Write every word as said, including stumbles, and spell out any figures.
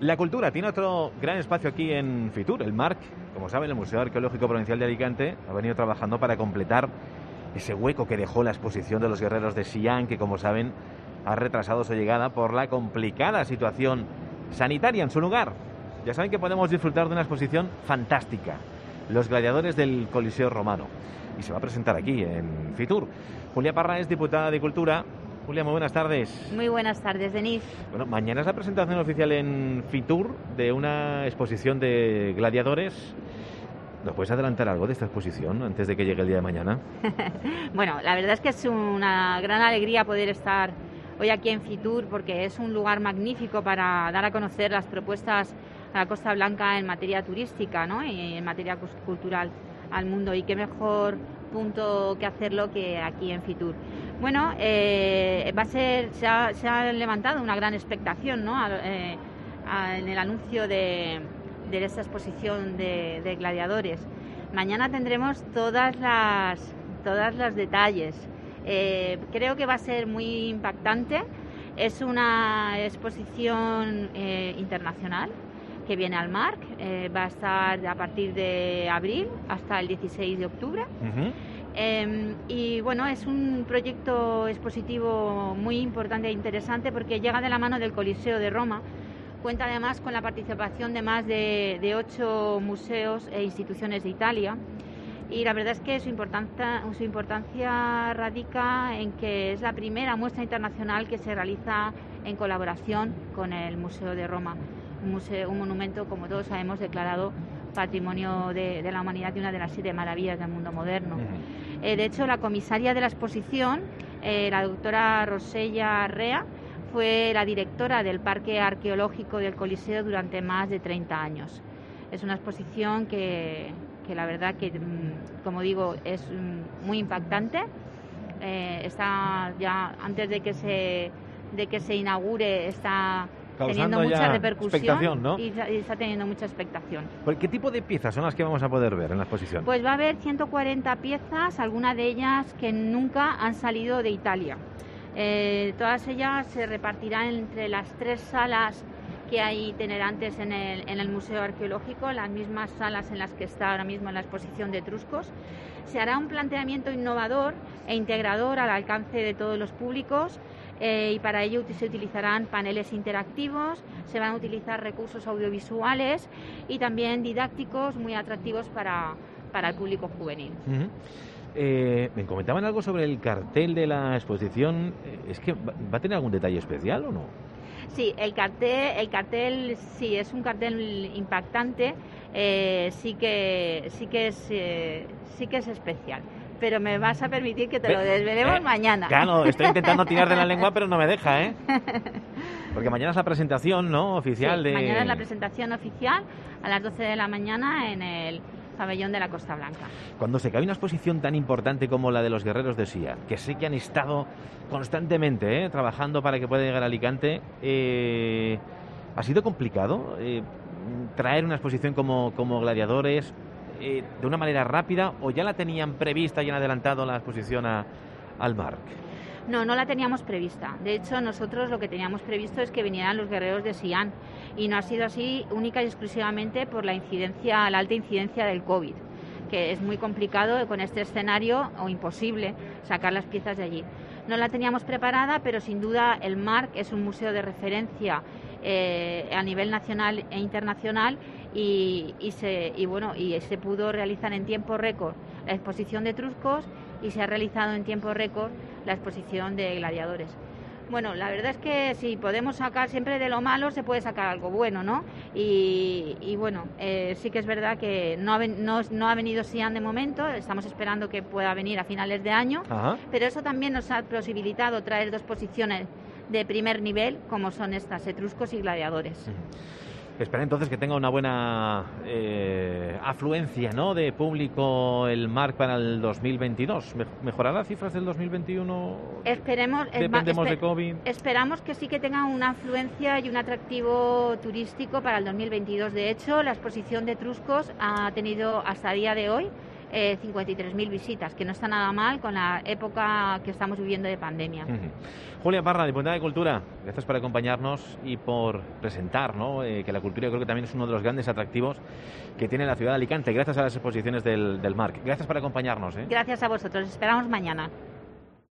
La cultura tiene otro gran espacio aquí en Fitur, el MARC. Como saben, el Museo Arqueológico Provincial de Alicante ha venido trabajando para completar ese hueco que dejó la exposición de los guerreros de Xi'an, que, como saben, ha retrasado su llegada por la complicada situación sanitaria en su lugar. Ya saben que podemos disfrutar de una exposición fantástica, Los gladiadores del Coliseo Romano, y se va a presentar aquí en Fitur. Julia Parra es diputada de Cultura. Julia, muy buenas tardes. Muy buenas tardes, Denis. Bueno, mañana es la presentación oficial en Fitur de una exposición de gladiadores. ¿Nos puedes adelantar algo de esta exposición antes de que llegue el día de mañana? Bueno, la verdad es que es una gran alegría poder estar hoy aquí en Fitur, porque es un lugar magnífico para dar a conocer las propuestas a la Costa Blanca en materia turística, ¿no? Y en materia cultural al mundo. Y qué mejor punto que hacerlo que aquí en Fitur. Bueno, eh, va a ser, se ha, se ha levantado una gran expectación, ¿no? A, eh, a, en el anuncio de, de esta exposición de, de gladiadores. Mañana tendremos todas las, todas los detalles. Eh, creo que va a ser muy impactante. Es una exposición eh, internacional que viene al MARC. Eh, va a estar a partir de abril hasta el dieciséis de octubre. Uh-huh. Eh, y bueno, es un proyecto expositivo muy importante e interesante porque llega de la mano del Coliseo de Roma. Cuenta además con la participación de más de, de ocho museos e instituciones de Italia. Y la verdad es que su importancia, su importancia radica en que es la primera muestra internacional que se realiza en colaboración con el Museo de Roma. Un, museo, un monumento, como todos sabemos, declarado Patrimonio de, de la Humanidad y una de las siete maravillas del mundo moderno. Uh-huh. Eh, de hecho, la comisaria de la exposición, eh, la doctora Rosella Rea, fue la directora del Parque Arqueológico del Coliseo durante más de treinta años. Es una exposición que, que la verdad que, como digo, es muy impactante. Eh, está ya, antes de que se, de que se inaugure, está causando teniendo mucha repercusión, ¿no? y, y está teniendo mucha expectación. ¿Qué tipo de piezas son las que vamos a poder ver en la exposición? Pues va a haber ciento cuarenta piezas, algunas de ellas que nunca han salido de Italia. Eh, todas ellas se repartirán entre las tres salas que hay itinerantes en el, en el Museo Arqueológico, las mismas salas en las que está ahora mismo en la exposición de Etruscos. Se hará un planteamiento innovador e integrador al alcance de todos los públicos. Eh, y para ello se utilizarán paneles interactivos, se van a utilizar recursos audiovisuales y también didácticos muy atractivos para, para el público juvenil. Uh-huh. Eh, me comentaban algo sobre el cartel de la exposición. ¿Es que va a tener algún detalle especial o no? Sí, el cartel, el cartel sí es un cartel impactante, eh, sí que sí que es eh, sí que es especial. Pero me vas a permitir que te lo desvelemos eh, mañana. Claro, estoy intentando tirar de la lengua, pero no me deja, ¿eh? Porque mañana es la presentación, ¿no?, oficial sí, de... mañana es la presentación oficial a las doce de la mañana en el pabellón de la Costa Blanca. Cuando se cae una exposición tan importante como la de los guerreros de Xi'an, que sé que han estado constantemente ¿eh? trabajando para que pueda llegar a Alicante, eh, ¿ha sido complicado eh, traer una exposición como, como gladiadores Eh, de una manera rápida, o ya la tenían prevista y han adelantado la exposición a, al MARC? No, no la teníamos prevista. De hecho, nosotros lo que teníamos previsto es que vinieran los guerreros de Xi'an, y no ha sido así única y exclusivamente por la incidencia, la alta incidencia del COVID, que es muy complicado con este escenario o imposible sacar las piezas de allí. No la teníamos preparada, pero sin duda el MARC es un museo de referencia eh, a nivel nacional e internacional. Y, y, se, y bueno y se pudo realizar en tiempo récord la exposición de Etruscos y se ha realizado en tiempo récord la exposición de gladiadores. Bueno, la verdad es que si podemos sacar siempre de lo malo se puede sacar algo bueno, ¿no? Y, y bueno, eh, sí que es verdad que no ha, no, no ha venido Xi'an de momento, estamos esperando que pueda venir a finales de año. Ajá. Pero eso también nos ha posibilitado traer dos exposiciones de primer nivel como son estas, Etruscos y gladiadores. Uh-huh. Espera entonces que tenga una buena eh, afluencia, ¿no?, de público el MARC para el dos mil veintidós. ¿Mejorará las cifras del dos mil veintiuno? Esperemos. Dependemos esper, de COVID. Esperamos que sí que tenga una afluencia y un atractivo turístico para el dos mil veintidós. De hecho, la exposición de Etruscos ha tenido hasta el día de hoy eh, cincuenta y tres mil visitas, que no está nada mal con la época que estamos viviendo de pandemia. Uh-huh. Julia Parra, diputada de Cultura, gracias por acompañarnos y por presentar, ¿no? eh, que la cultura yo creo que también es uno de los grandes atractivos que tiene la ciudad de Alicante, gracias a las exposiciones del, del Marc. Gracias por acompañarnos. ¿eh? Gracias a vosotros, esperamos mañana.